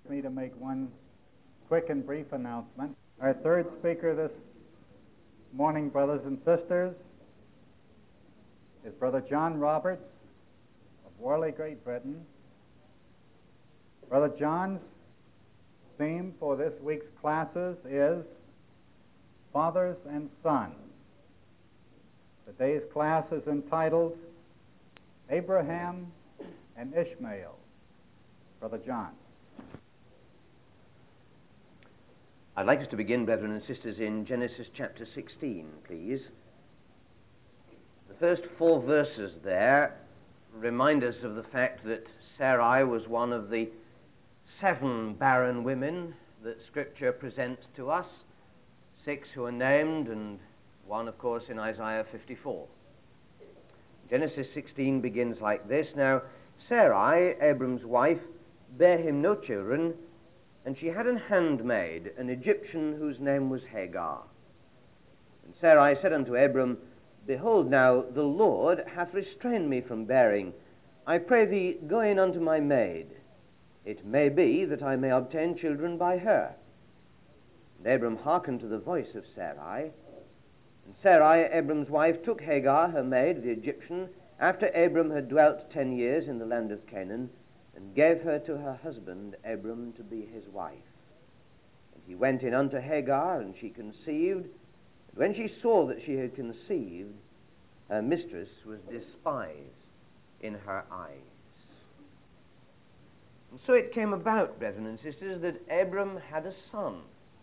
me to make one quick and brief announcement. Our third speaker this morning, brothers and sisters, is Brother John Roberts of Worley, Great Britain. Brother John's theme for this week's classes is Fathers and Sons. Today's class is entitled Abraham and Ishmael. Brother John. I'd like us to begin, brethren and sisters, in Genesis chapter 16, please. The first 4 verses there remind us of the fact that Sarai was one of the 7 barren women that Scripture presents to us, 6 who are named, and 1, of course, in Isaiah 54. Genesis 16 begins like this. Now, Sarai, Abram's wife, bare him no children, and she had an handmaid, an Egyptian, whose name was Hagar. And Sarai said unto Abram, Behold, now the Lord hath restrained me from bearing. I pray thee, go in unto my maid. It may be that I may obtain children by her. And Abram hearkened to the voice of Sarai. And Sarai, Abram's wife, took Hagar, her maid, the Egyptian, after Abram had dwelt 10 years in the land of Canaan, and gave her to her husband Abram to be his wife. And he went in unto Hagar, and she conceived. And when she saw that she had conceived, her mistress was despised in her eyes. And so it came about, brethren and sisters, that Abram had a son,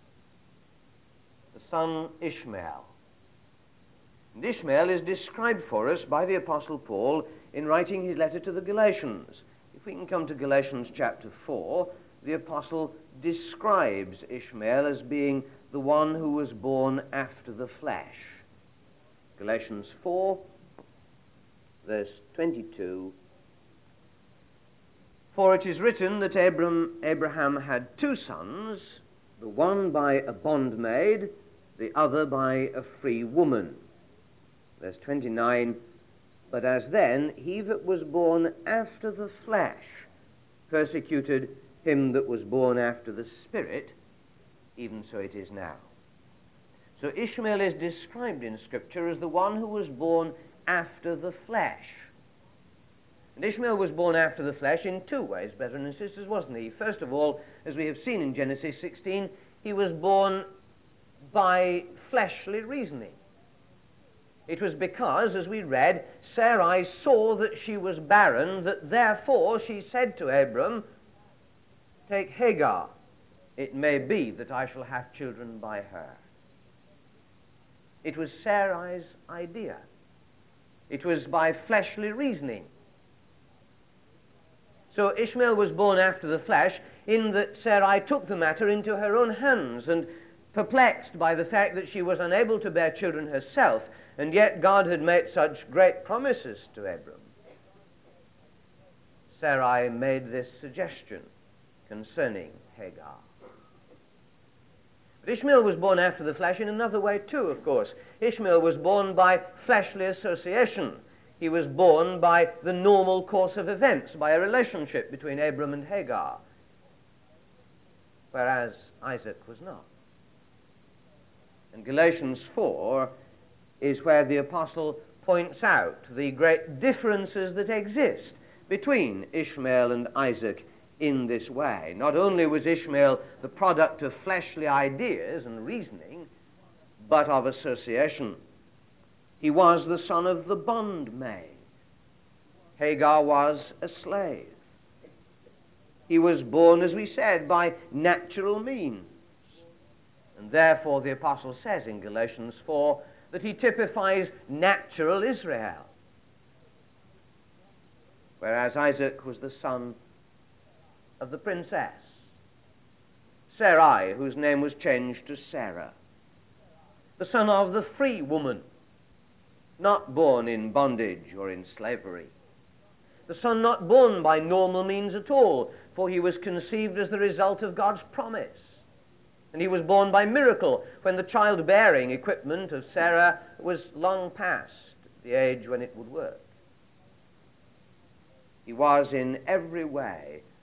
the son Ishmael. And Ishmael is described for us by the Apostle Paul in writing his letter to the Galatians. If we can come to Galatians chapter 4, the Apostle describes Ishmael as being the one who was born after the flesh. Galatians 4, verse 22. For it is written that Abraham had 2 sons, the one by a bondmaid, the other by a free woman. Verse 29, But as then he that was born after the flesh persecuted him that was born after the Spirit, even so it is now. So Ishmael is described in Scripture as the one who was born after the flesh. And Ishmael was born after the flesh in 2 ways, brethren and sisters, wasn't he? First of all, as we have seen in Genesis 16, he was born by fleshly reasoning. It was because, as we read, Sarai saw that she was barren, that therefore she said to Abram, Take Hagar, it may be that I shall have children by her. It was Sarai's idea. It was by fleshly reasoning. So Ishmael was born after the flesh, in that Sarai took the matter into her own hands, and perplexed by the fact that she was unable to bear children herself, and yet God had made such great promises to Abram, Sarai made this suggestion concerning Hagar. But Ishmael was born after the flesh in another way too, of course. Ishmael was born by fleshly association. He was born by the normal course of events, by a relationship between Abram and Hagar, whereas Isaac was not. And Galatians 4 is where the apostle points out the great differences that exist between Ishmael and Isaac in this way. Not only was Ishmael the product of fleshly ideas and reasoning, but of association. He was the son of the bondmaid. Hagar was a slave. He was born, as we said, by natural means. And therefore the apostle says in Galatians 4 that he typifies natural Israel, whereas Isaac was the son of the princess, Sarai, whose name was changed to Sarah, the son of the free woman, not born in bondage or in slavery, the son not born by normal means at all, for he was conceived as the result of God's promise. And he was born by miracle when the childbearing equipment of Sarah was long past the age when it would work. He was in every way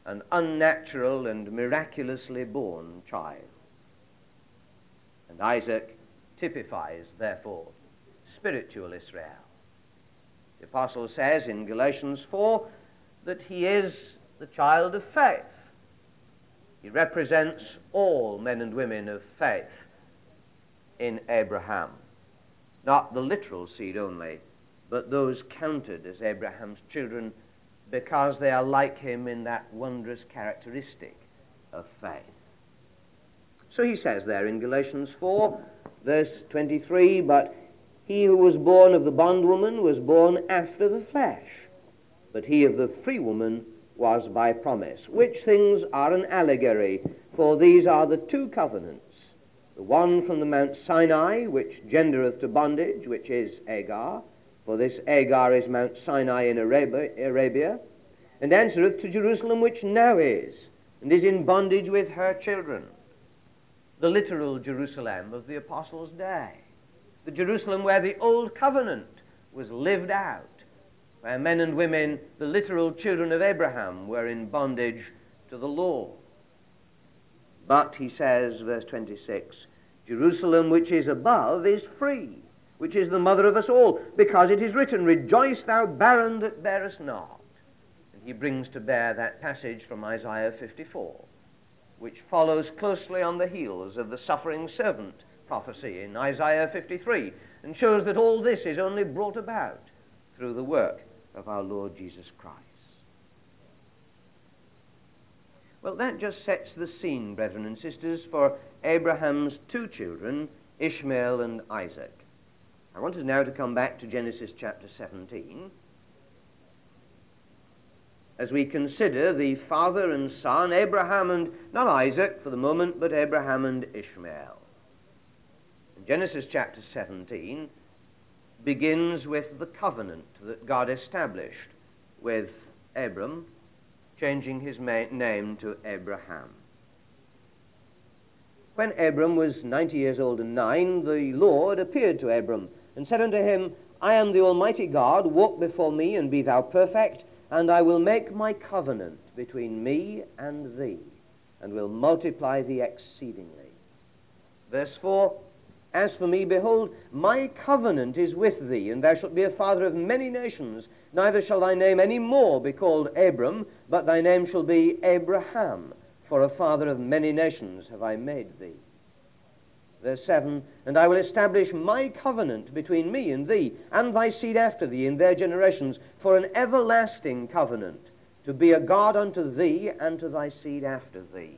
an unnatural and miraculously born child. And Isaac typifies, therefore, spiritual Israel. The apostle says in Galatians 4 that he is the child of faith. He represents all men and women of faith in Abraham. Not the literal seed only, but those counted as Abraham's children because they are like him in that wondrous characteristic of faith. So he says there in Galatians 4, verse 23, but he who was born of the bondwoman was born after the flesh, but he of the free woman was by promise, which things are an allegory, for these are the two covenants, the one from the Mount Sinai, which gendereth to bondage, which is Hagar, for this Hagar is Mount Sinai in Arabia, and answereth to Jerusalem, which now is, and is in bondage with her children. The literal Jerusalem of the apostles' day, the Jerusalem where the old covenant was lived out, where men and women, the literal children of Abraham, were in bondage to the law. But, he says, verse 26, Jerusalem which is above is free, which is the mother of us all, because it is written, Rejoice, thou barren that bearest not. And he brings to bear that passage from Isaiah 54, which follows closely on the heels of the suffering servant prophecy in Isaiah 53, and shows that all this is only brought about through the work of our Lord Jesus Christ. Well, that just sets the scene, brethren and sisters, for Abraham's two children, Ishmael and Isaac. I want us now to come back to Genesis chapter 17 as we consider the father and son, Abraham and, not Isaac for the moment, but Abraham and Ishmael. And Genesis chapter 17 begins with the covenant that God established with Abram, changing his name to Abraham. When Abram was 90 years old and 9, the Lord appeared to Abram and said unto him, I am the Almighty God, walk before me and be thou perfect, and I will make my covenant between me and thee, and will multiply thee exceedingly. Verse 4, As for me, behold, my covenant is with thee, and thou shalt be a father of many nations. Neither shall thy name any more be called Abram, but thy name shall be Abraham, for a father of many nations have I made thee. Verse 7, And I will establish my covenant between me and thee, and thy seed after thee in their generations, for an everlasting covenant, to be a God unto thee and to thy seed after thee.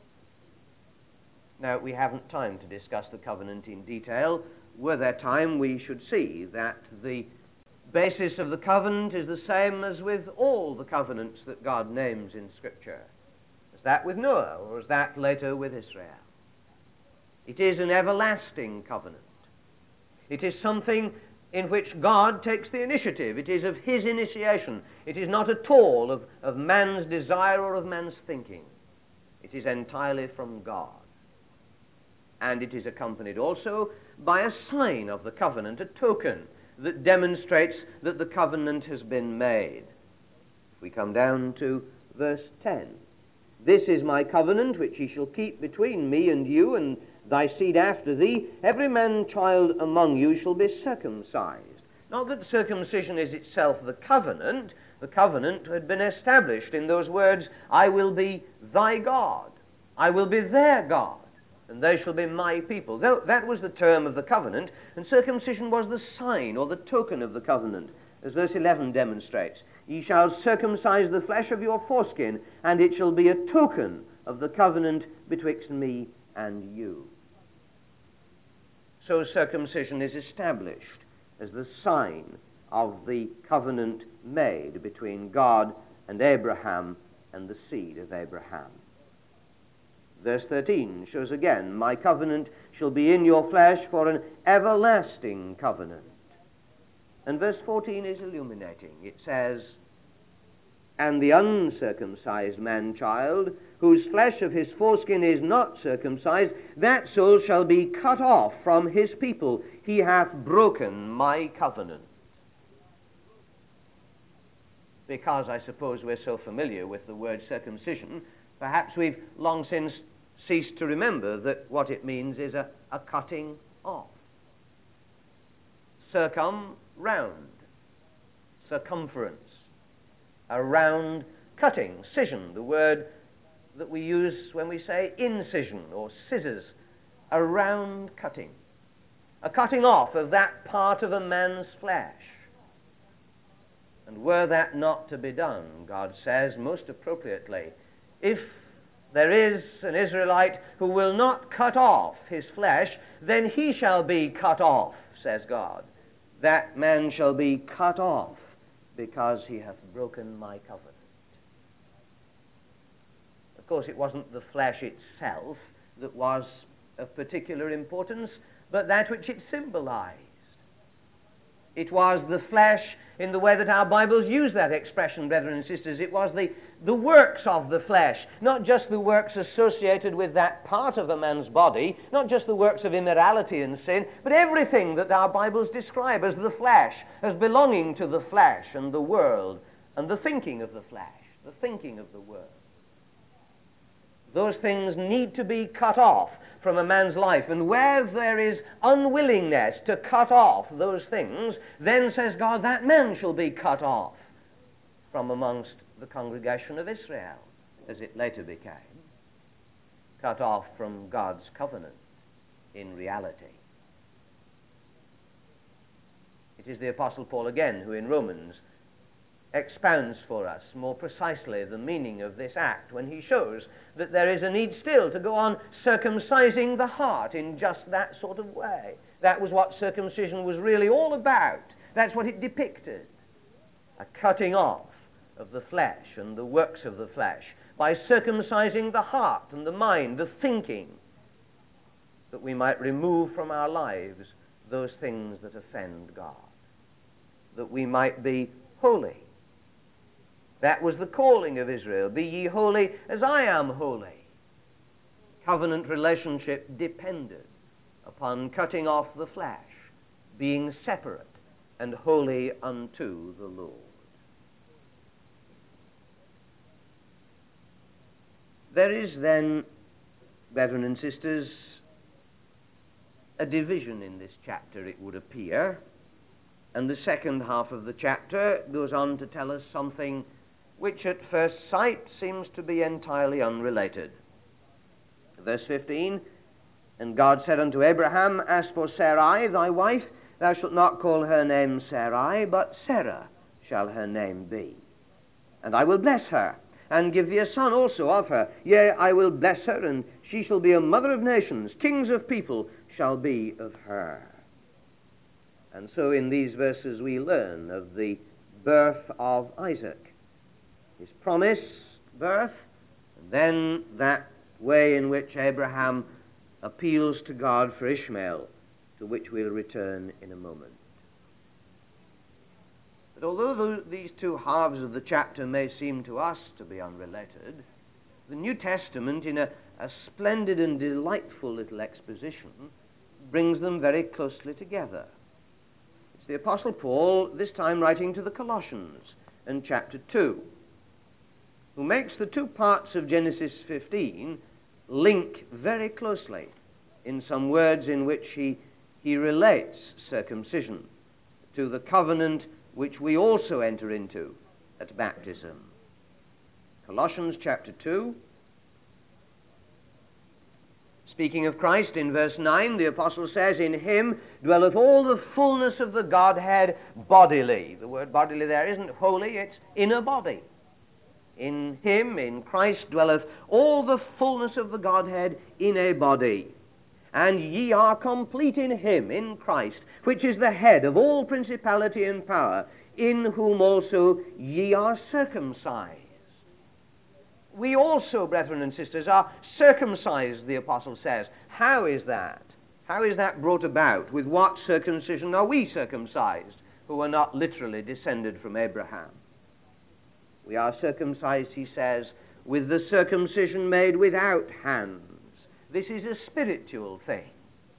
Now, we haven't time to discuss the covenant in detail. Were there time, we should see that the basis of the covenant is the same as with all the covenants that God names in Scripture. Is that with Noah, or is that later with Israel? It is an everlasting covenant. It is something in which God takes the initiative. It is of his initiation. It is not at all of man's desire or of man's thinking. It is entirely from God. And it is accompanied also by a sign of the covenant, a token that demonstrates that the covenant has been made. If we come down to verse 10, This is my covenant which ye shall keep between me and you and thy seed after thee. Every man-child among you shall be circumcised. Not that circumcision is itself the covenant. The covenant had been established in those words, I will be thy God. I will be their God, and they shall be my people. That was the term of the covenant, and circumcision was the sign or the token of the covenant, as verse 11 demonstrates. Ye shall circumcise the flesh of your foreskin, and it shall be a token of the covenant betwixt me and you. So circumcision is established as the sign of the covenant made between God and Abraham and the seed of Abraham. Verse 13 shows again, My covenant shall be in your flesh for an everlasting covenant. And verse 14 is illuminating. It says, And the uncircumcised man-child, whose flesh of his foreskin is not circumcised, that soul shall be cut off from his people. He hath broken my covenant. because I suppose we're so familiar with the word circumcision, perhaps we've long since ceased to remember that what it means is a cutting off. Circum, round. Circumference. A round cutting. Scission, the word that we use when we say incision or scissors. A round cutting. A cutting off of that part of a man's flesh. And were that not to be done, God says most appropriately, if there is an Israelite who will not cut off his flesh, then he shall be cut off, says God. That man shall be cut off because he hath broken my covenant. Of course, it wasn't the flesh itself that was of particular importance, but that which it symbolized. It was the flesh in the way that our Bibles use that expression, brethren and sisters. It was the works of the flesh, not just the works associated with that part of a man's body, not just the works of immorality and sin, but everything that our Bibles describe as the flesh, as belonging to the flesh and the world, and the thinking of the flesh, the thinking of the world. Those things need to be cut off from a man's life. And where there is unwillingness to cut off those things, then, says God, that man shall be cut off from amongst the congregation of Israel, as it later became. Cut off from God's covenant in reality. It is the Apostle Paul again who in Romans expounds for us more precisely the meaning of this act when he shows that there is a need still to go on circumcising the heart in just that sort of way. That was what circumcision was really all about. That's what it depicted. A cutting off of the flesh and the works of the flesh by circumcising the heart and the mind, the thinking, that we might remove from our lives those things that offend God, that we might be holy. That was the calling of Israel. Be ye holy as I am holy. Covenant relationship depended upon cutting off the flesh, being separate and holy unto the Lord. There is then, brethren and sisters, a division in this chapter, it would appear, and the second half of the chapter goes on to tell us something which at first sight seems to be entirely unrelated. Verse 15, and God said unto Abraham, as for Sarai thy wife, thou shalt not call her name Sarai, but Sarah shall her name be. And I will bless her, and give thee a son also of her. Yea, I will bless her, and she shall be a mother of nations. Kings of people shall be of her. And so in these verses we learn of the birth of Isaac, his promised birth, and then that way in which Abraham appeals to God for Ishmael, to which we'll return in a moment. But although these two halves of the chapter may seem to us to be unrelated, the New Testament, in a splendid and delightful little exposition, brings them very closely together. It's the Apostle Paul, this time writing to the Colossians, in chapter 2, who makes the two parts of Genesis 15 link very closely in some words in which he relates circumcision to the covenant which we also enter into at baptism. Colossians chapter 2, speaking of Christ in verse 9, the apostle says, in him dwelleth all the fullness of the Godhead bodily. The word bodily there isn't holy, it's in a body. In him, in Christ, dwelleth all the fullness of the Godhead in a body. And ye are complete in him, in Christ, which is the head of all principality and power, in whom also ye are circumcised. We also, brethren and sisters, are circumcised, the apostle says. How is that? How is that brought about? With what circumcision are we circumcised, who are not literally descended from Abraham? We are circumcised, he says, with the circumcision made without hands. This is a spiritual thing,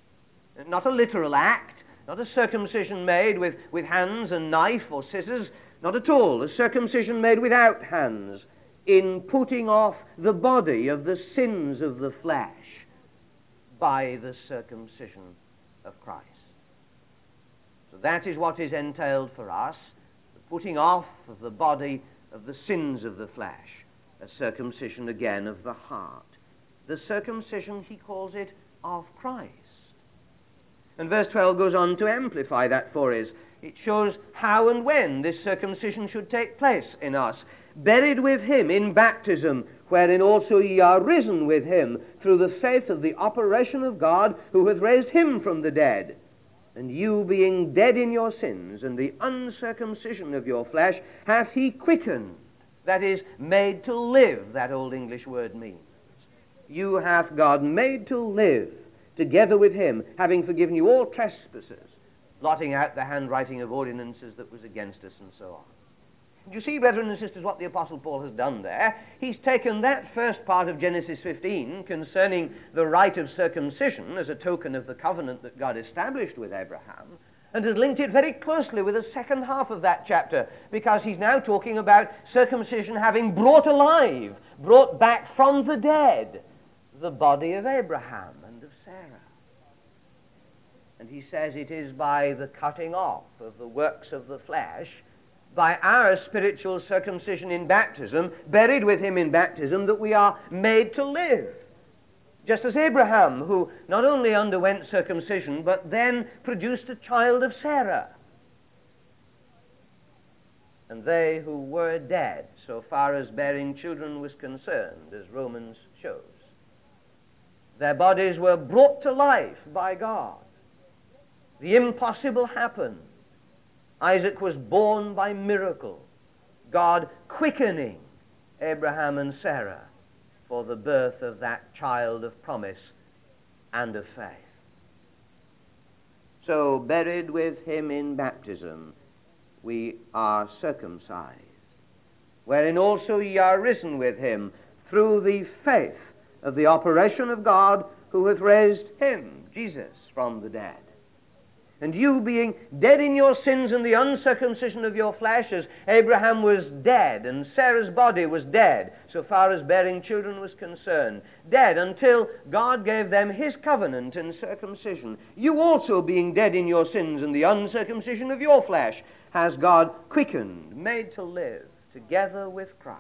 not a literal act, not a circumcision made with hands and knife or scissors, Not at all. A circumcision made without hands, in putting off the body of the sins of the flesh by the circumcision of Christ. So that is what is entailed for us, the putting off of the body of the sins of the flesh, a circumcision again of the heart. The circumcision, he calls it, of Christ. And verse 12 goes on to amplify that for us. It shows how and when this circumcision should take place in us. Buried with him in baptism, wherein also ye are risen with him through the faith of the operation of God, who hath raised him from the dead. And you, being dead in your sins and the uncircumcision of your flesh, hath he quickened. That is, made to live, that old English word means. You hath God made to live together with him, having forgiven you all trespasses, blotting out the handwriting of ordinances that was against us, and so on. And you see, brethren and sisters, what the Apostle Paul has done there. He's taken that first part of Genesis 15 concerning the rite of circumcision as a token of the covenant that God established with Abraham, and has linked it very closely with the second half of that chapter, because he's now talking about circumcision having brought alive, brought back from the dead, the body of Abraham and of Sarah. And he says it is by the cutting off of the works of the flesh, by our spiritual circumcision in baptism, buried with him in baptism, that we are made to live. Just as Abraham, who not only underwent circumcision, but then produced a child of Sarah. And they who were dead, so far as bearing children was concerned, as Romans shows, their bodies were brought to life by God. The impossible happened. Isaac was born by miracle, God quickening Abraham and Sarah for the birth of that child of promise and of faith. So, buried with him in baptism, we are circumcised, wherein also ye are risen with him through the faith of the operation of God, who hath raised him, Jesus, from the dead. And you, being dead in your sins and the uncircumcision of your flesh, as Abraham was dead and Sarah's body was dead, so far as bearing children was concerned, dead until God gave them his covenant and circumcision. You also, being dead in your sins and the uncircumcision of your flesh, has God quickened, made to live together with Christ,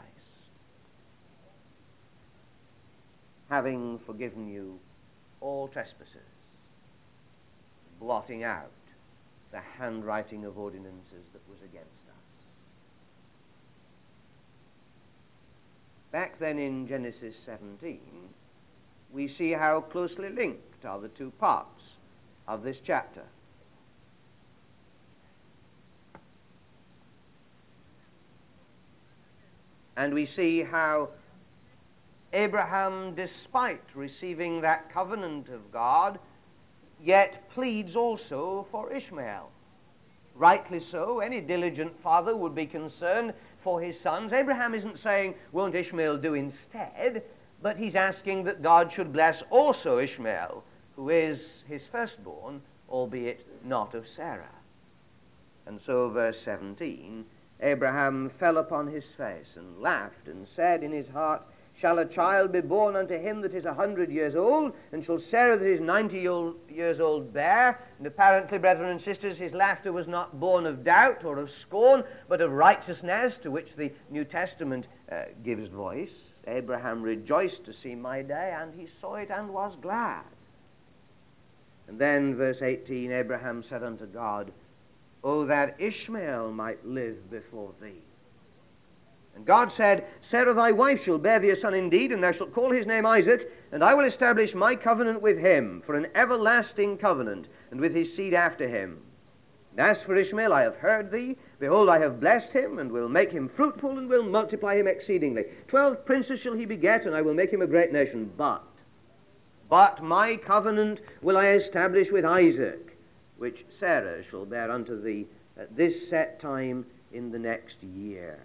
having forgiven you all trespasses, blotting out the handwriting of ordinances that was against us. Back then in Genesis 17, we see how closely linked are the two parts of this chapter. And we see how Abraham, despite receiving that covenant of God, yet pleads also for Ishmael. Rightly so. Any diligent father would be concerned for his sons. Abraham isn't saying, won't Ishmael do instead? But he's asking that God should bless also Ishmael, who is his firstborn, albeit not of Sarah. And so, verse 17, Abraham fell upon his face and laughed and said in his heart, shall a child be born unto him that is 100 years old, and shall Sarah that is 90 years old bear? And apparently, brethren and sisters, his laughter was not born of doubt or of scorn, but of righteousness, to which the New Testament gives voice. Abraham rejoiced to see my day, and he saw it and was glad. And then, verse 18, Abraham said unto God, O that Ishmael might live before thee. And God said, Sarah thy wife shall bear thee a son indeed, and thou shalt call his name Isaac, and I will establish my covenant with him for an everlasting covenant, and with his seed after him. And as for Ishmael, I have heard thee. Behold, I have blessed him, and will make him fruitful, and will multiply him exceedingly. 12 princes shall he beget, and I will make him a great nation. But my covenant will I establish with Isaac, which Sarah shall bear unto thee at this set time in the next year.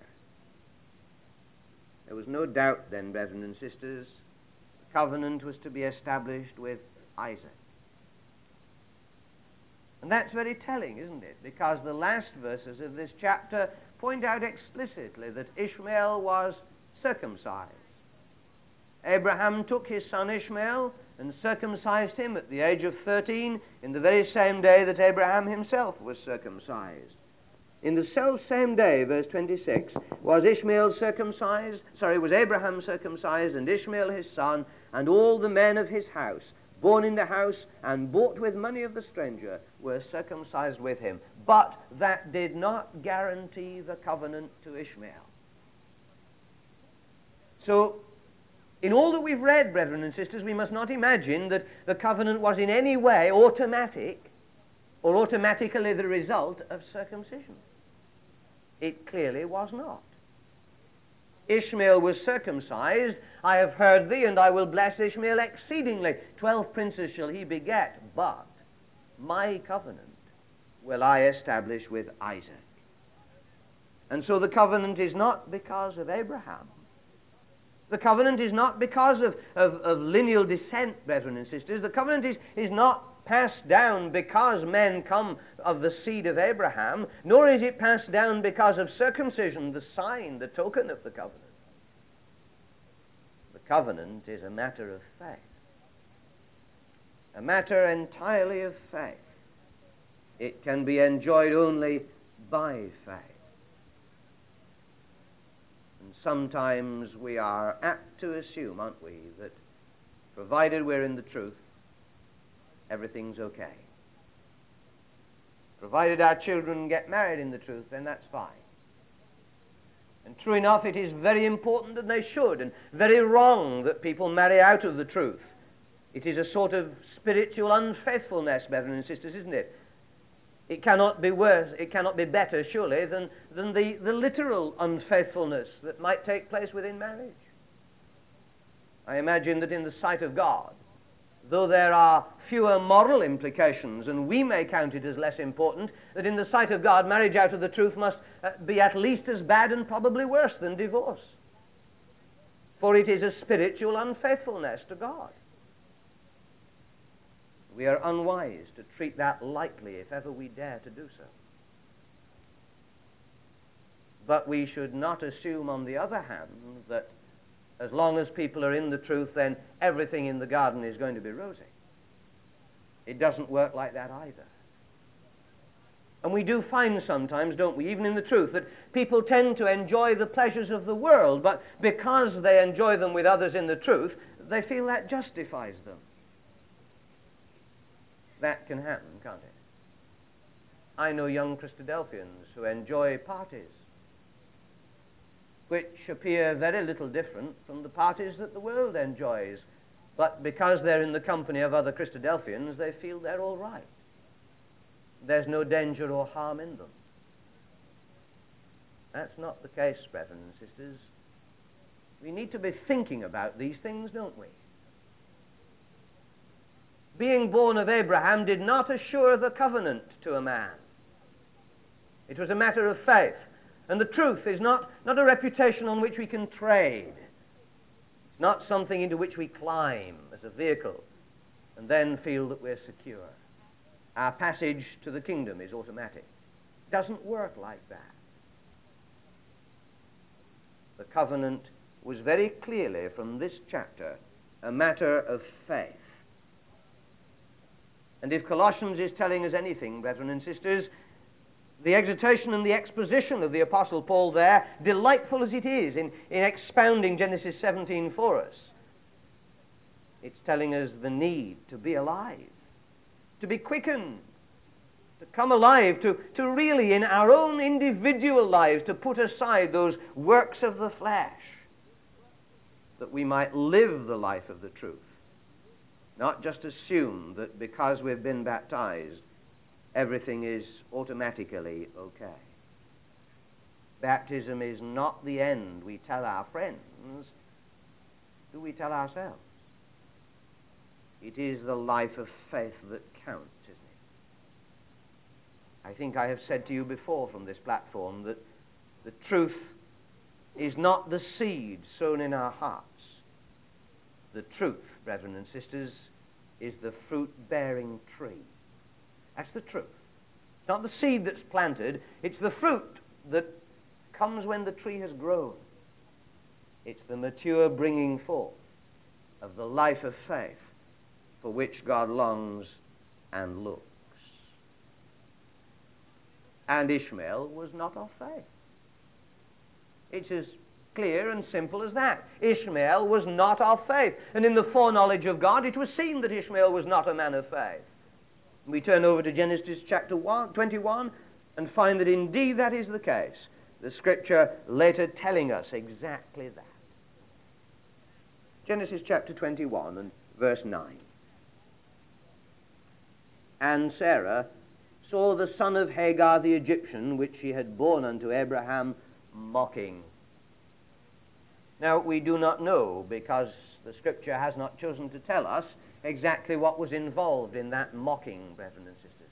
There was no doubt then, brethren and sisters, the covenant was to be established with Isaac. And that's very telling, isn't it? Because the last verses of this chapter point out explicitly that Ishmael was circumcised. Abraham took his son Ishmael and circumcised him at the age of 13 in the very same day that Abraham himself was circumcised. In the self-same day, verse 26, was Abraham circumcised, and Ishmael his son, and all the men of his house, born in the house and bought with money of the stranger, were circumcised with him. But that did not guarantee the covenant to Ishmael. So, in all that we've read, brethren and sisters, we must not imagine that the covenant was in any way automatic or automatically the result of circumcision. It clearly was not. Ishmael was circumcised. I have heard thee, and I will bless Ishmael exceedingly. 12 princes shall he beget, but my covenant will I establish with Isaac. And so the covenant is not because of Abraham. The covenant is not because of lineal descent, brethren and sisters. The covenant is not passed down because men come of the seed of Abraham, nor is it passed down because of circumcision, the sign, the token of the covenant. The covenant is a matter of faith. A matter entirely of faith. It can be enjoyed only by faith. And sometimes we are apt to assume, aren't we, that provided we're in the truth, everything's okay. Provided our children get married in the truth, then that's fine. And true enough, it is very important that they should, and very wrong that people marry out of the truth. It is a sort of spiritual unfaithfulness, brethren and sisters, isn't it? It cannot be worse, it cannot be better, surely, than the literal unfaithfulness that might take place within marriage. I imagine that in the sight of God, though there are fewer moral implications, and we may count it as less important, that in the sight of God, marriage out of the truth must be at least as bad and probably worse than divorce. For it is a spiritual unfaithfulness to God. We are unwise to treat that lightly if ever we dare to do so. But we should not assume, on the other hand, that as long as people are in the truth, then everything in the garden is going to be rosy. It doesn't work like that either. And we do find sometimes, don't we, even in the truth, that people tend to enjoy the pleasures of the world, but because they enjoy them with others in the truth, they feel that justifies them. That can happen, can't it? I know young Christadelphians who enjoy parties which appear very little different from the parties that the world enjoys. But because they're in the company of other Christadelphians, they feel they're all right. There's no danger or harm in them. That's not the case, brethren and sisters. We need to be thinking about these things, don't we? Being born of Abraham did not assure the covenant to a man. It was a matter of faith. And the truth is not a reputation on which we can trade. It's not something into which we climb as a vehicle and then feel that we're secure. Our passage to the kingdom is automatic. It doesn't work like that. The covenant was very clearly, from this chapter, a matter of faith. And if Colossians is telling us anything, brethren and sisters, the exhortation and the exposition of the Apostle Paul there, delightful as it is in expounding Genesis 17 for us, it's telling us the need to be alive, to be quickened, to come alive, to really, in our own individual lives, to put aside those works of the flesh, that we might live the life of the truth. Not just assume that because we've been baptized, everything is automatically okay. Baptism is not the end we tell our friends. Do we tell ourselves? It is the life of faith that counts, isn't it? I think I have said to you before from this platform that the truth is not the seed sown in our hearts. The truth, brethren and sisters, is the fruit-bearing tree. That's the truth. It's not the seed that's planted, it's the fruit that comes when the tree has grown. It's the mature bringing forth of the life of faith for which God longs and looks. And Ishmael was not of faith. It's as clear and simple as that. Ishmael was not of faith. And in the foreknowledge of God, it was seen that Ishmael was not a man of faith. We turn over to Genesis chapter 21 and find that indeed that is the case. The scripture later telling us exactly that. Genesis chapter 21 and verse 9. And Sarah saw the son of Hagar the Egyptian, which she had borne unto Abraham, mocking. Now, we do not know, because the scripture has not chosen to tell us exactly what was involved in that mocking, brethren and sisters.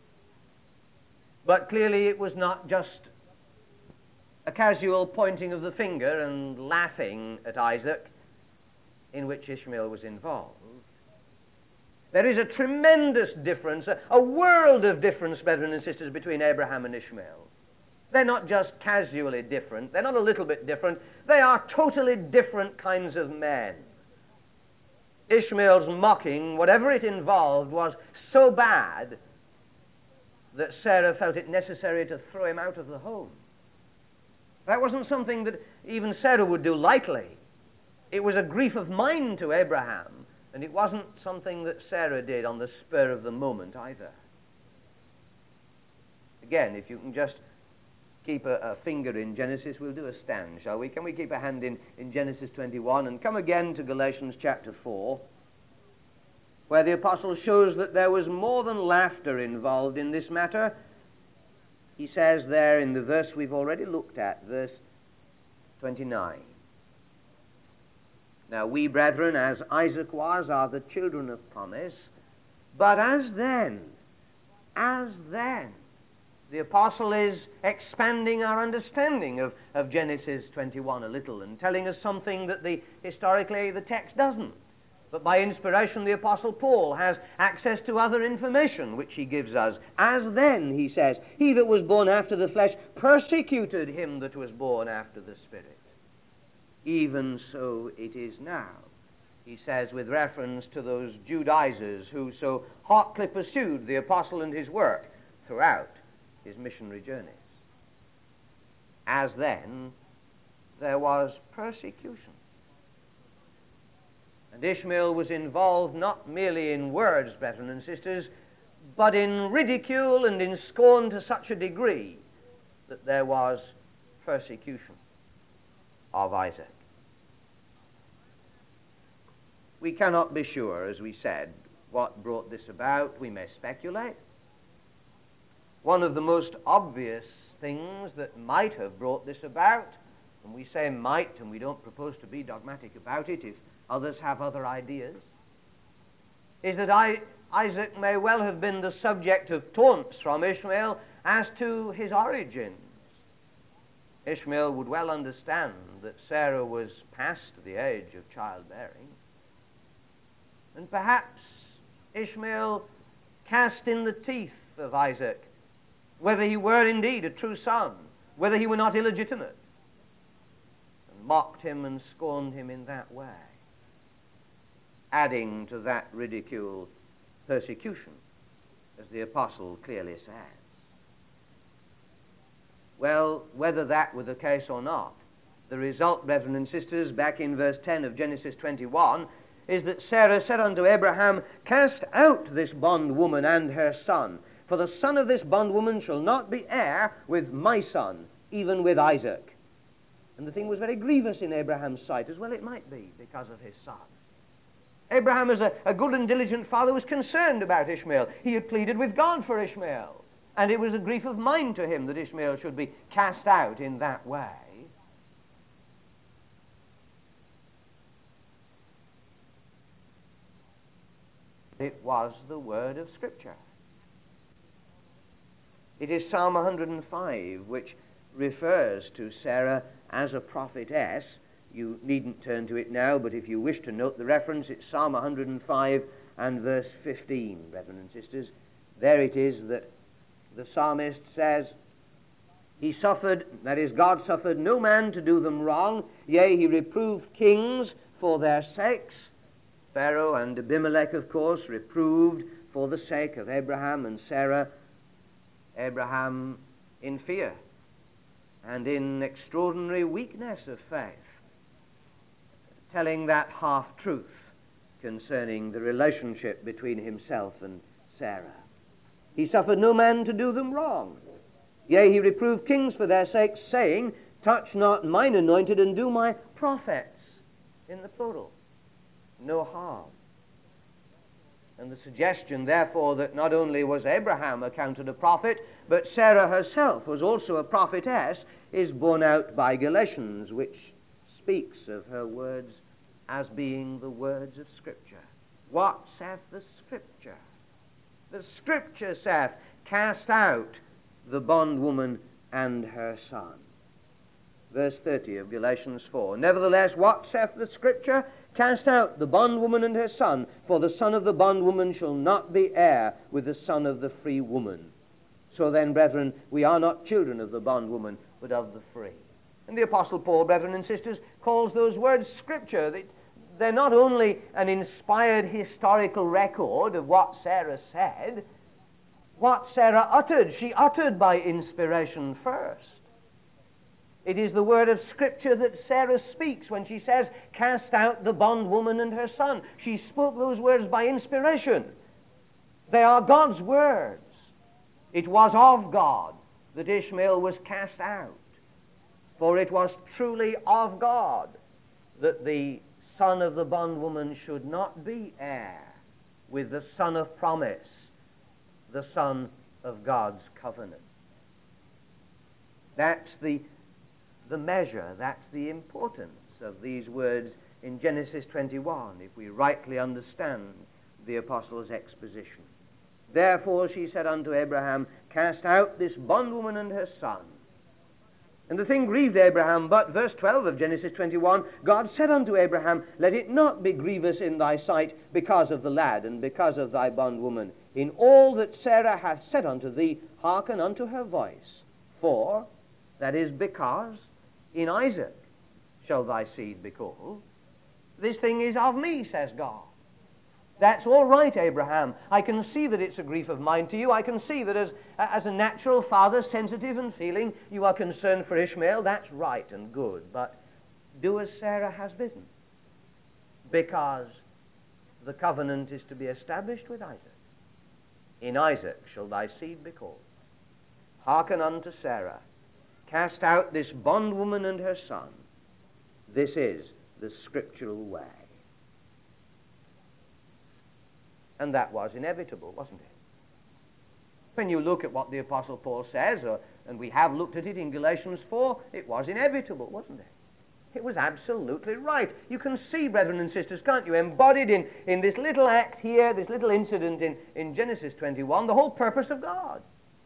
But clearly it was not just a casual pointing of the finger and laughing at Isaac in which Ishmael was involved. There is a tremendous difference, a world of difference, brethren and sisters, between Abraham and Ishmael. They're not just casually different. They're not a little bit different. They are totally different kinds of men. Ishmael's mocking, whatever it involved, was so bad that Sarah felt it necessary to throw him out of the home. That wasn't something that even Sarah would do lightly. It was a grief of mind to Abraham, and it wasn't something that Sarah did on the spur of the moment either. Again, if you can just keep a finger in Genesis, we'll do a stand, shall we? Can we keep a hand in Genesis 21 and come again to Galatians chapter 4, where the apostle shows that there was more than laughter involved in this matter. He says there in the verse we've already looked at, verse 29. Now we, brethren, as Isaac was, are the children of promise, but as then, the apostle is expanding our understanding of Genesis 21 a little and telling us something that historically the text doesn't. But by inspiration, the apostle Paul has access to other information which he gives us. As then, he says, he that was born after the flesh persecuted him that was born after the Spirit. Even so it is now, he says, with reference to those Judaizers who so hotly pursued the apostle and his work throughout his missionary journeys. As then, there was persecution. And Ishmael was involved not merely in words, brethren and sisters, but in ridicule and in scorn to such a degree that there was persecution of Isaac. We cannot be sure, as we said, what brought this about. We may speculate. One of the most obvious things that might have brought this about, and we say might, and we don't propose to be dogmatic about it if others have other ideas, is that Isaac may well have been the subject of taunts from Ishmael as to his origins. Ishmael would well understand that Sarah was past the age of childbearing, and perhaps Ishmael cast in the teeth of Isaac whether he were indeed a true son, whether he were not illegitimate, and mocked him and scorned him in that way, adding to that ridicule persecution, as the apostle clearly says. Well, whether that were the case or not, the result, brethren and sisters, back in verse 10 of Genesis 21, is that Sarah said unto Abraham, cast out this bondwoman and her son, for the son of this bondwoman shall not be heir with my son, even with Isaac. And the thing was very grievous in Abraham's sight, as well it might be, because of his son. Abraham, as a good and diligent father, was concerned about Ishmael. He had pleaded with God for Ishmael, and it was a grief of mind to him that Ishmael should be cast out in that way. It was the word of Scripture. It is Psalm 105 which refers to Sarah as a prophetess. You needn't turn to it now, but if you wish to note the reference, it's Psalm 105 and verse 15, brethren and sisters. There it is that the psalmist says, He suffered, that is, God suffered no man to do them wrong, yea, he reproved kings for their sakes. Pharaoh and Abimelech, of course, reproved for the sake of Abraham and Sarah. Abraham in fear and in extraordinary weakness of faith, telling that half-truth concerning the relationship between himself and Sarah. He suffered no man to do them wrong. Yea, he reproved kings for their sakes, saying, Touch not mine anointed, and do my prophets, in the plural, no harm. And the suggestion, therefore, that not only was Abraham accounted a prophet, but Sarah herself was also a prophetess, is borne out by Galatians, which speaks of her words as being the words of Scripture. What saith the Scripture? The Scripture saith, Cast out the bondwoman and her son. Verse 30 of Galatians 4. Nevertheless, what saith the Scripture? Cast out the bondwoman and her son, for the son of the bondwoman shall not be heir with the son of the free woman. So then, brethren, we are not children of the bondwoman, but of the free. And the Apostle Paul, brethren and sisters, calls those words Scripture. They're not only an inspired historical record of what Sarah said, what Sarah uttered, she uttered by inspiration first. It is the word of Scripture that Sarah speaks when she says, Cast out the bondwoman and her son. She spoke those words by inspiration. They are God's words. It was of God that Ishmael was cast out. For it was truly of God that the son of the bondwoman should not be heir with the son of promise, the son of God's covenant. That's the measure, that's the importance of these words in Genesis 21, if we rightly understand the apostle's exposition. Therefore she said unto Abraham, Cast out this bondwoman and her son. And the thing grieved Abraham, but, verse 12 of Genesis 21, God said unto Abraham, Let it not be grievous in thy sight because of the lad and because of thy bondwoman. In all that Sarah hath said unto thee, hearken unto her voice. For, that is because, in Isaac shall thy seed be called. This thing is of me, says God. That's all right, Abraham. I can see that it's a grief of mine to you. I can see that as a natural father, sensitive and feeling, you are concerned for Ishmael. That's right and good. But do as Sarah has bidden, because the covenant is to be established with Isaac. In Isaac shall thy seed be called. Hearken unto Sarah. Cast out this bondwoman and her son. This is the scriptural way. And that was inevitable, wasn't it? When you look at what the Apostle Paul says, and we have looked at it in Galatians 4, it was inevitable, wasn't it? It was absolutely right. You can see, brethren and sisters, can't you, embodied in this little act here, this little incident in Genesis 21, the whole purpose of God.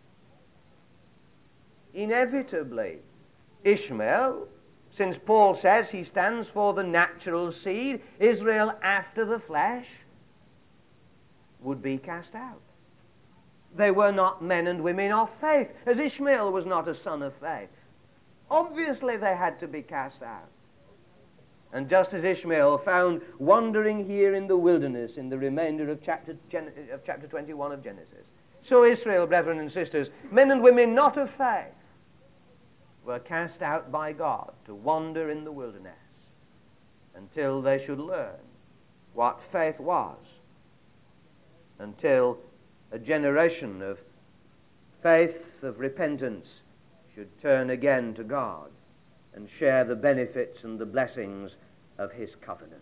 Inevitably, Ishmael, since Paul says he stands for the natural seed, Israel after the flesh, would be cast out. They were not men and women of faith, as Ishmael was not a son of faith. Obviously they had to be cast out. And just as Ishmael found wandering here in the wilderness in the remainder of chapter 21 of Genesis, so Israel, brethren and sisters, men and women not of faith, were cast out by God to wander in the wilderness until they should learn what faith was, until a generation of faith, of repentance, should turn again to God and share the benefits and the blessings of his covenant.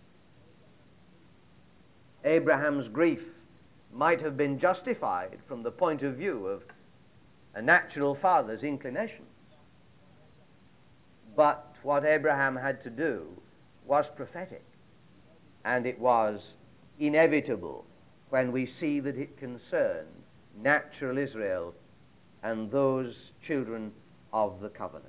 Abraham's grief might have been justified from the point of view of a natural father's inclinations. But what Abraham had to do was prophetic, and it was inevitable when we see that it concerned natural Israel and those children of the covenant.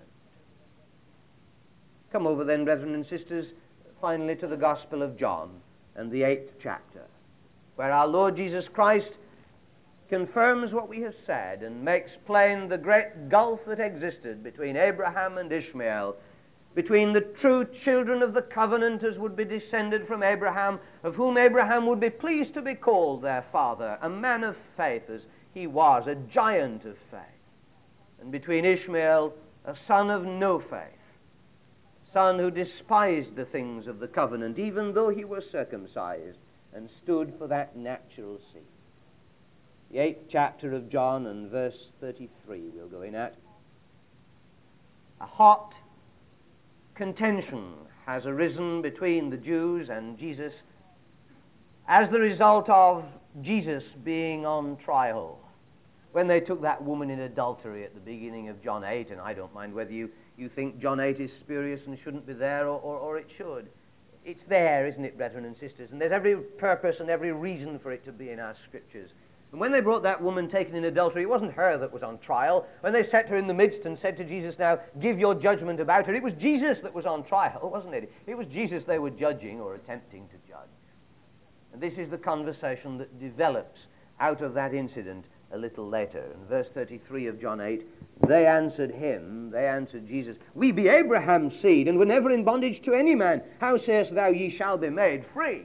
Come over then, brethren and sisters, finally to the Gospel of John and the 8th chapter, where our Lord Jesus Christ confirms what we have said and makes plain the great gulf that existed between Abraham and Ishmael, between the true children of the covenant as would be descended from Abraham, of whom Abraham would be pleased to be called their father, a man of faith as he was, a giant of faith, and between Ishmael, a son of no faith, a son who despised the things of the covenant, even though he was circumcised, and stood for that natural seed. The 8th chapter of John and verse 33 we'll go in at. A hot contention has arisen between the Jews and Jesus as the result of Jesus being on trial. When they took that woman in adultery at the beginning of John 8, and I don't mind whether you think John 8 is spurious and shouldn't be there or it should. It's there, isn't it, brethren and sisters? And there's every purpose and every reason for it to be in our scriptures. And when they brought that woman taken in adultery, it wasn't her that was on trial. When they set her in the midst and said to Jesus, now, give your judgment about her, it was Jesus that was on trial, wasn't it? It was Jesus they were judging or attempting to judge. And this is the conversation that develops out of that incident a little later. In verse 33 of John 8, they answered Jesus, we be Abraham's seed, and were never in bondage to any man. How sayest thou, ye shall be made free?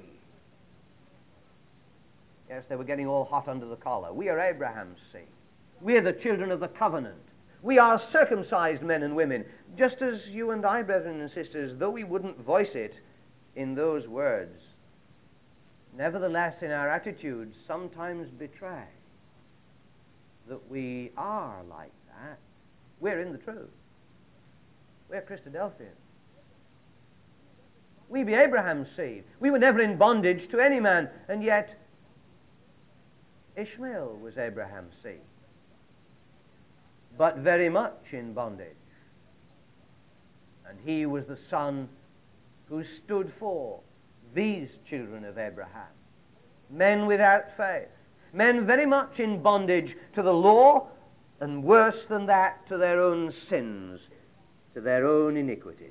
Yes, they were getting all hot under the collar. We are Abraham's seed. We are the children of the covenant. We are circumcised men and women, just as you and I, brethren and sisters, though we wouldn't voice it in those words, nevertheless in our attitudes sometimes betray that we are like that. We're in the truth. We're Christadelphians. We be Abraham's seed. We were never in bondage to any man, and yet Ishmael was Abraham's seed, but very much in bondage. And he was the son who stood for these children of Abraham, men without faith, men very much in bondage to the law, and worse than that, to their own sins, to their own iniquities.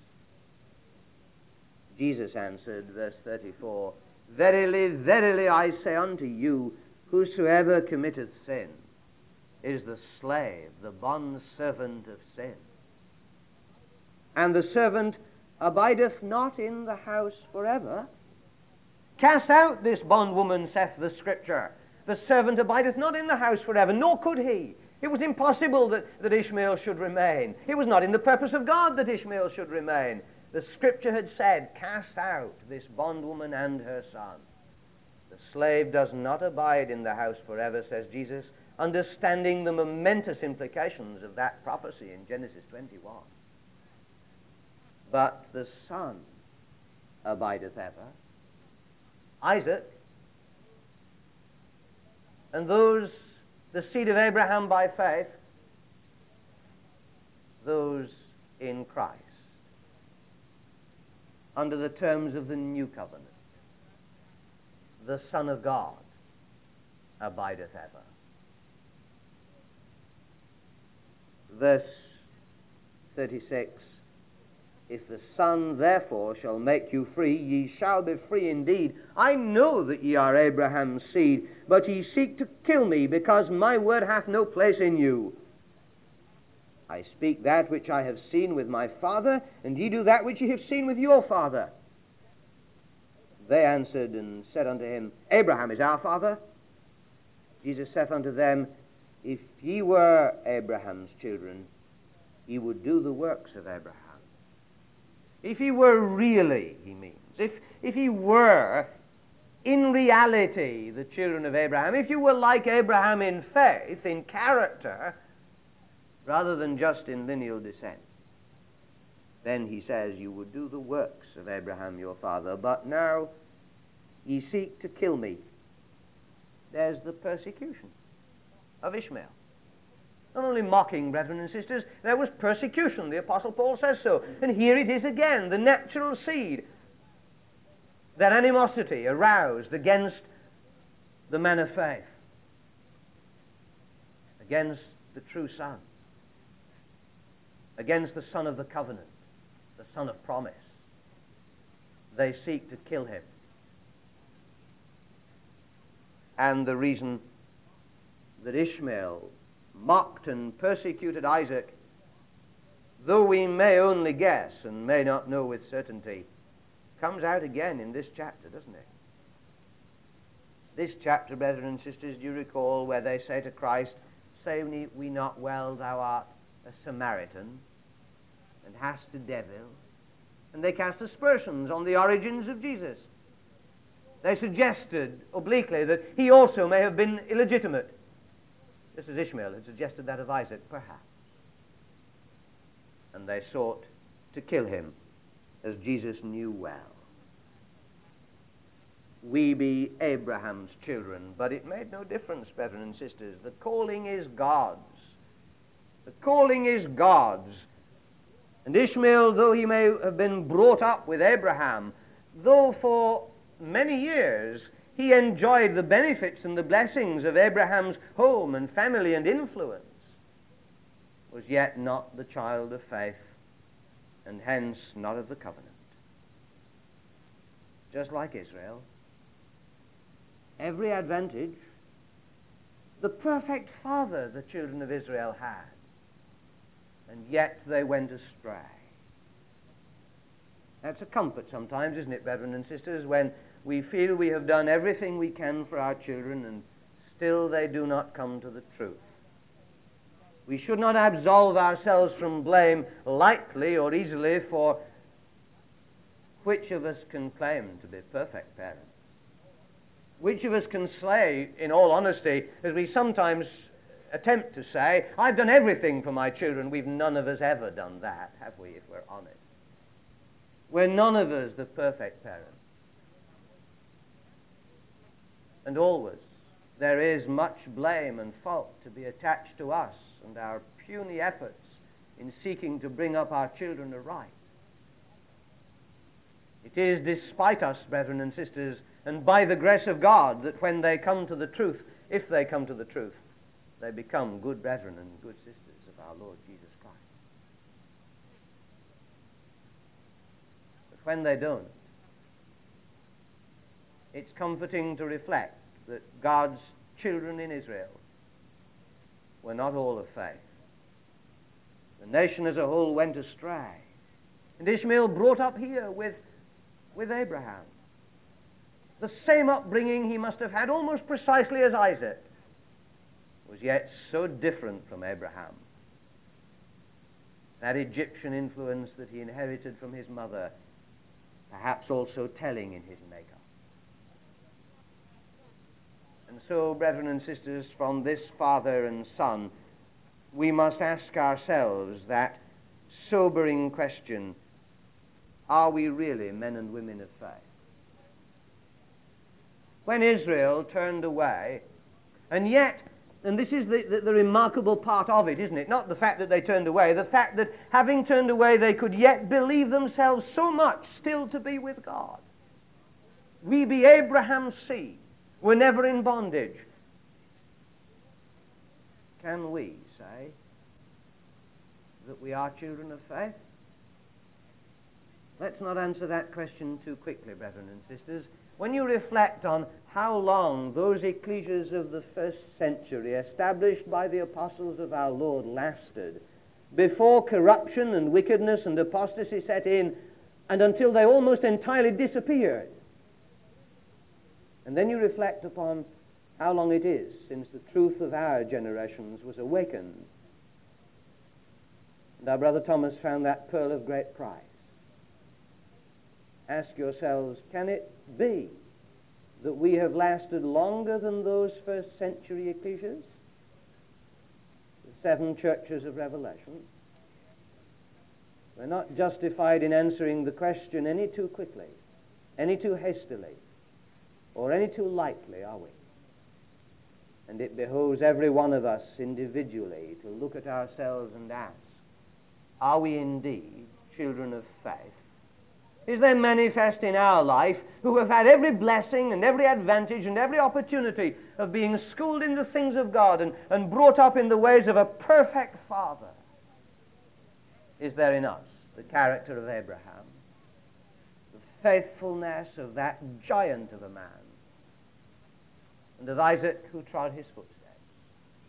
Jesus answered, verse 34, verily, verily, I say unto you, whosoever committeth sin is the slave, the bondservant of sin. And the servant abideth not in the house forever. Cast out this bondwoman, saith the Scripture. The servant abideth not in the house forever, nor could he. It was impossible that Ishmael should remain. It was not in the purpose of God that Ishmael should remain. The Scripture had said, cast out this bondwoman and her son. The slave does not abide in the house forever, says Jesus, understanding the momentous implications of that prophecy in Genesis 21. But the son abideth ever. Isaac, and those, the seed of Abraham by faith, those in Christ, under the terms of the new covenant. The Son of God abideth ever. Verse 36, if the Son therefore shall make you free, ye shall be free indeed. I know that ye are Abraham's seed, but ye seek to kill me, because my word hath no place in you. I speak that which I have seen with my father, and ye do that which ye have seen with your father. They answered and said unto him, Abraham is our father. Jesus saith unto them, if ye were Abraham's children, ye would do the works of Abraham. If ye were really, he means, if ye were in reality the children of Abraham, if you were like Abraham in faith, in character, rather than just in lineal descent, then he says you would do the works of Abraham your father. But now ye seek to kill me. There's the persecution of Ishmael. Not only mocking, brethren and sisters, there was persecution. The Apostle Paul says so. And here it is again, the natural seed, that animosity aroused against the man of faith, against the true Son, against the Son of the covenant, the Son of promise. They seek to kill him. And the reason that Ishmael mocked and persecuted Isaac, though we may only guess and may not know with certainty, comes out again in this chapter, doesn't it? This chapter, brethren and sisters, do you recall where they say to Christ, "Say we not well, thou art a Samaritan, and hast a devil?" And they cast aspersions on the origins of Jesus. They suggested obliquely that he also may have been illegitimate, just as Ishmael had suggested that of Isaac, perhaps. And they sought to kill him, as Jesus knew well. We be Abraham's children, but it made no difference, brethren and sisters. The calling is God's. The calling is God's. And Ishmael, though he may have been brought up with Abraham, though for many years he enjoyed the benefits and the blessings of Abraham's home and family and influence, was yet not the child of faith, and hence not of the covenant. Just like Israel, every advantage, the perfect father the children of Israel had, and yet they went astray. That's a comfort sometimes, isn't it, brethren and sisters, when we feel we have done everything we can for our children and still they do not come to the truth. We should not absolve ourselves from blame lightly or easily, for which of us can claim to be perfect parents? Which of us can say, in all honesty, as we sometimes attempt to say, "I've done everything for my children"? We've none of us ever done that, have we, if we're honest? We're none of us the perfect parents. And always there is much blame and fault to be attached to us and our puny efforts in seeking to bring up our children aright. It is despite us, brethren and sisters, and by the grace of God, that when they come to the truth, if they come to the truth, they become good brethren and good sisters of our Lord Jesus Christ. But when they don't, it's comforting to reflect that God's children in Israel were not all of faith. The nation as a whole went astray. And Ishmael, brought up here with Abraham, the same upbringing he must have had almost precisely as Isaac, was yet so different from Abraham. That Egyptian influence that he inherited from his mother, perhaps also telling in his makeup. And so, brethren and sisters, from this father and son, we must ask ourselves that sobering question: are we really men and women of faith? When Israel turned away, and yet, and this is the remarkable part of it, isn't it? Not the fact that they turned away, the fact that having turned away, they could yet believe themselves so much still to be with God. We be Abraham's seed. We're never in bondage. Can we say that we are children of faith? Let's not answer that question too quickly, brethren and sisters. When you reflect on how long those ecclesias of the first century, established by the apostles of our Lord, lasted, before corruption and wickedness and apostasy set in, and until they almost entirely disappeared, and then you reflect upon how long it is since the truth of our generations was awakened, and our brother Thomas found that pearl of great price, ask yourselves, can it be that we have lasted longer than those first century ecclesias? The 7 churches of Revelation. We're not justified in answering the question any too quickly, any too hastily, or any too lightly, are we? And it behoves every one of us individually to look at ourselves and ask, are we indeed children of faith? Is there manifest in our life who have had every blessing and every advantage and every opportunity of being schooled in the things of God and brought up in the ways of a perfect father? Is there in us the character of Abraham, the faithfulness of that giant of a man, and of Isaac who trod his footsteps?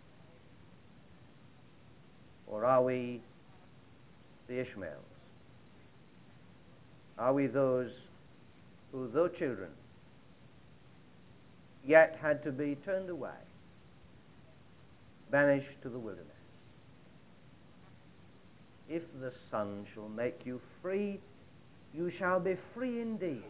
Or are we the Ishmaels? Are we those who, though children, yet had to be turned away, banished to the wilderness? If the Son shall make you free, you shall be free indeed.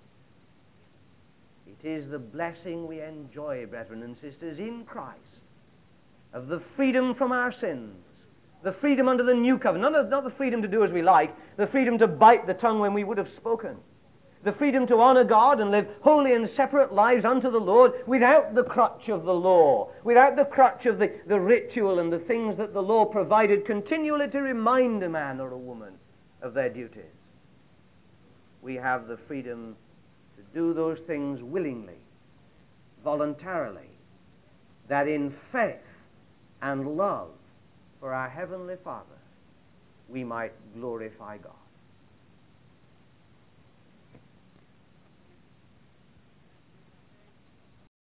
It is the blessing we enjoy, brethren and sisters, in Christ, of the freedom from our sins, the freedom under the new covenant, not the freedom to do as we like, the freedom to bite the tongue when we would have spoken, the freedom to honor God and live holy and separate lives unto the Lord without the crutch of the law, without the crutch of the ritual and the things that the law provided continually to remind a man or a woman of their duties. We have the freedom to do those things willingly, voluntarily, that in faith and love for our Heavenly Father we might glorify God.